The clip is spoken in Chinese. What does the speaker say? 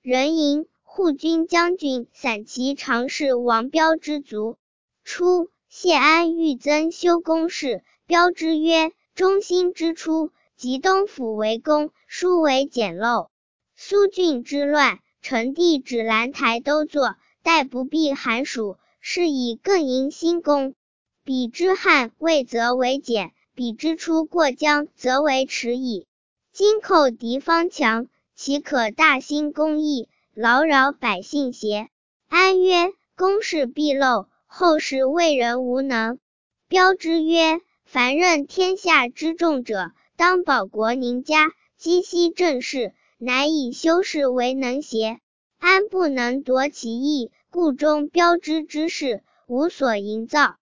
人迎护军将军散骑常侍王彪之族。初，谢安欲增修宫室，彪之曰：忠心之初，及东府为宫，殊为简陋。苏峻之乱，成帝指兰台都作，待不避寒暑，是以更迎新宫。彼之汉魏则为简，彼之初过江则为迟矣。今寇敌方强，岂可大兴公义，劳扰百姓邪？安曰：宫室必漏，后世为人无能。彪之曰：凡任天下之重者，当保国宁家，积息政事，乃以修士为能邪？安不能夺其意，故中彪之事，无所营造。